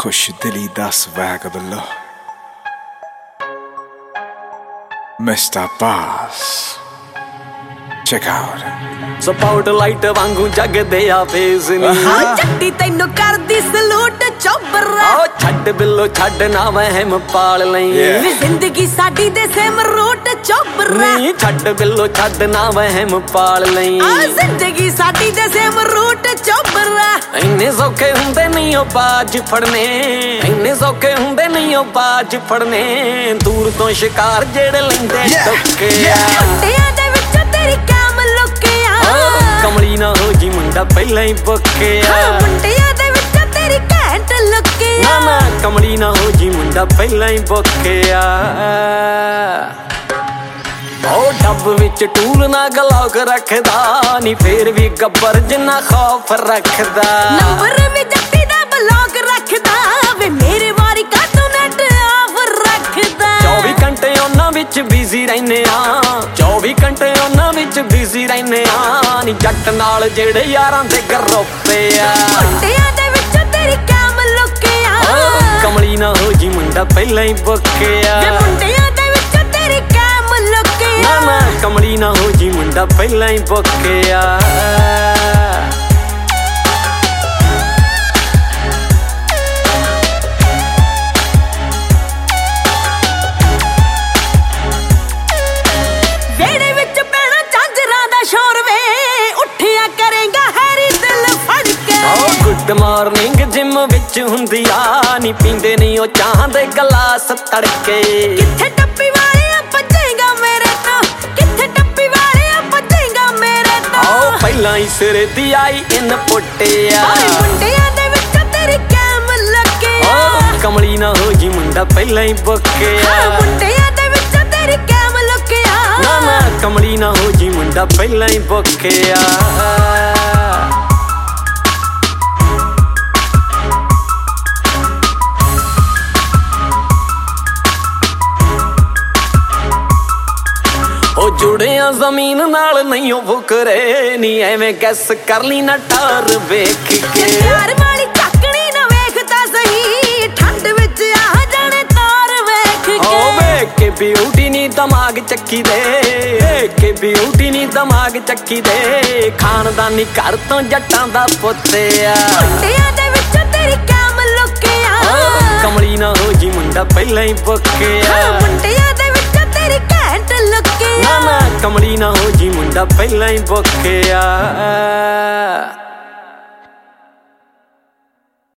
खुश दिली दा स्वैग बल्लो Mr. Boss Check out spot light ਵਾਂਗੂ ਜਗਦੇ ਆ ਫੇਸ ਨੀ ਹਾਂ ਜੱਟੀ ਤੈਨੂੰ ਕਰਦੀ ਸਲੂਟ ਚੋਬਰਾ ਓ ਛੱਡ ਬਿੱਲੋ ਛੱਡ ਨਾ ਵਹਿਮ ਪਾਲ ਲਈ ਵੀ ਜ਼ਿੰਦਗੀ ਸਾਡੀ ਦੇ ਸੇਮ ਰੂਟ ਚੋਬਰਾ ਨਹੀਂ ਛੱਡ ਬਿੱਲੋ ਛੱਡ ਨਾ ਵਹਿਮ ਪਾਲ ਲਈ ਆ ਜ਼ਿੰਦਗੀ ਸਾਡੀ ਦੇ ਸੇਮ ਰੂਟ ਚੋਬਰਾ ਇੰਨੇ ਸੌਖੇ ਹੁੰਦੇ ਨਹੀਂ ਉਹ ਬਾਜ ਫੜਨੇ ਇੰਨੇ ਸੌਖੇ ਹੁੰਦੇ ਨਹੀਂ ਉਹ ਬਾਜ ਫੜਨੇ ਦੂਰ ਤੋਂ ਸ਼ਿਕਾਰ ਜਿਹੜੇ ਲੈਂਦੇ ਟੁੱਕੇ ਆ ਮੁੰਡਿਆਂ ਦੇ ਵਿੱਚ ਤੇਰੀ ਕੈਮ ਲੁਕਿਆ ਕਮਲੀ ਨਾ ਹੋ ਜੀ ਮੁੰਡਾ ਪਹਿਲਾਂ ਹੀ ਬੁੱਕਿਆ ਮੁੰਡਿਆਂ ਦੇ ਵਿੱਚ ਤੇਰੀ ਘੈਂਟ ਲੁਕਿਆ ਨਾ ਕਮਲੀ ਨਾ ਹੋ ਜੀ ਮੁੰਡਾ ਪਹਿਲਾਂ ਹੀ ਬੁੱਕਿਆ ਉਹ ਡੱਬ ਵਿੱਚ ਟੂਲ ਨਾ ਗਲੌਕ ਰੱਖਦਾ ਨੀ ਫੇਰ ਵੀ ਗੱਬਰ ਜਿੰਨਾ ਖੌਫ ਰੱਖਦਾ ਨੰਬਰ ਵੀ ਜੱਟੀ ਦਾ ਬਲੌਗ ਰੱਖਦਾ ਵੇ ਮੇਰੇ ਵਾਰੀ ਕਾਤੋਂ ਨੈਟ ਆਫ ਰੱਖਦਾ 24 ਘੰਟੇ ਉਹਨਾਂ ਵਿੱਚ ਬਿਜ਼ੀ ਰਹਿੰਦੇ ਆ 24 ਘੰਟੇ ਉਹਨਾਂ ਵਿੱਚ ਬਿਜ਼ੀ ਰਹਿੰਦੇ ਆ ਨੀ ਜੱਟ ਨਾਲ ਜਿਹੜੇ ਯਾਰਾਂ ਦੇ ਗਰੋਪੇ ਆ ਮੁੰਡਿਆਂ ਦੇ ਵਿੱਚ ਤੇਰੀ ਕੈਮ ਲੁਕਿਆ ਕਮਲੀ ਨਾ ਹੋ ਜੀ ਮੁੰਡਾ ਪਹਿਲਾਂ ਹੀ ਬੁੱਕਿਆ ਵੇ ਮੁੰਡਿਆਂ ਦੇ ਵਿੱਚ ਤੇਰੀ ਕੈਮ ਲੁਕਿਆ ਨਾ ਕਮਲੀ ਨਾ ਹੋ ਜੀ ਮੁੰਡਾ ਪਹਿਲਾਂ ਹੀ ਬੁੱਕਿਆ ਵੇੜੇ ਵਿੱਚ ਪੈਣਾ ਝਾਂਜਰਾਂ ਦਾ ਸ਼ੋਰ ਵੇ ਉੱਠਿਆ ਕਰੇਗਾ ਹੈਰੀ ਦਿਲ ਫੜ ਕੇ ਓ ਗੁੱਡ ਮਾਰਨਿੰਗ ਜਿਮ ਵਿੱਚ ਹੁੰਦੀ ਆ ਨੀ ਪੀਂਦੇ ਨਹੀਂ ਉਹ ਚਾਹ ਦੇ ਗਲਾਸ ਤੜਕੇ ਕਿੱਥੇ ਟੱਪੀ ਵਾਲਿਆ ਭੱਜੇਗਾ ਮੇਰੇ ਤੋਂ ਕਿੱਥੇ ਟੱਪੀ ਵਾਲਿਆ ਭੱਜੇਗਾ ਮੇਰੇ ਤੋਂ ਓ ਪਹਿਲਾਂ ਹੀ ਸਿਰੇ ਦੀ ਆਈ ਇਨ ਪੁੱਟਿਆ ਓਏ ਮੁੰਡਿਆਂ ਦੇ ਵਿੱਚ ਤੇਰੀ ਕੈਮ ਲੁਕਿਆ ਓ ਕਮਲੀ ਨਾ ਹੋ ਜੀ ਮੁੰਡਾ ਪਹਿਲਾਂ ਹੀ ਬੁੱਕਿਆ ਮੁੰਡਿਆਂ ਦੇ ਵਿੱਚ ਤੇਰੀ ਕੈਮ ਲੁਕਿਆ ਨਾ ਕਮਲੀ ਨਾ ਹੋ ਜੀ ਮੁੰਡਾ ਪਹਿਲਾਂ ਹੀ ਬੁੱਕਿਆ ਉਹ ਜੁੜਿਆ ਜ਼ਮੀਨ ਨਾਲ ਨਹੀਂ ਉਹ ਫੁਕਰੇ ਨੀ ਐਵੇਂ ਗੈਸ ਕਰ ਲਈ ਨਾ ਟਾਰ ਵੇਖ ਕੇ ਪਿਆਰ ਵਾਲੀ ਚੱਕਣੀ ਨਾ ਵੇਖਦਾ ਸਹੀ ਠੰਡ ਵਿੱਚ ਆ ਜਾਣੇ ਤਾਰ ਵੇਖ ਕੇ ਓ ਵੇਖ ਕੇ ਬਿਊਟੀ ਨੀ ਦਿਮਾਗ ਚੱਕੀ ਦੇ ਵੇਖ ਕੇ ਬਿਊਟੀ ਨੀ ਦਿਮਾਗ ਚੱਕੀ ਦੇ ਖਾਨਦਾਨੀ ਘਰ ਤੋਂ ਜੱਟਾਂ ਦਾ ਪੁੱਤ ਆ ਮੁੰਡਿਆਂ ਦੇ ਵਿੱਚ ਤੇਰੀ ਕੈਮ ਲੁਕਿਆ ਕਮਲੀ ਨਾ ਹੋ ਜੀ ਮੁੰਡਾ ਪਹਿਲਾਂ ਹੀ ਬੁੱਕਿਆ ਮੁੰਡਿਆਂ ਦੇ ਵਿੱਚ ਤੇਰੀ ਘੈਂਟ ਲੁਕਿਆ ਨਾ ਕਮਲੀ ਨਾ ਹੋ ਜੀ ਮੁੰਡਾ ਪਹਿਲਾਂ ਹੀ ਬੁੱਕਿਆ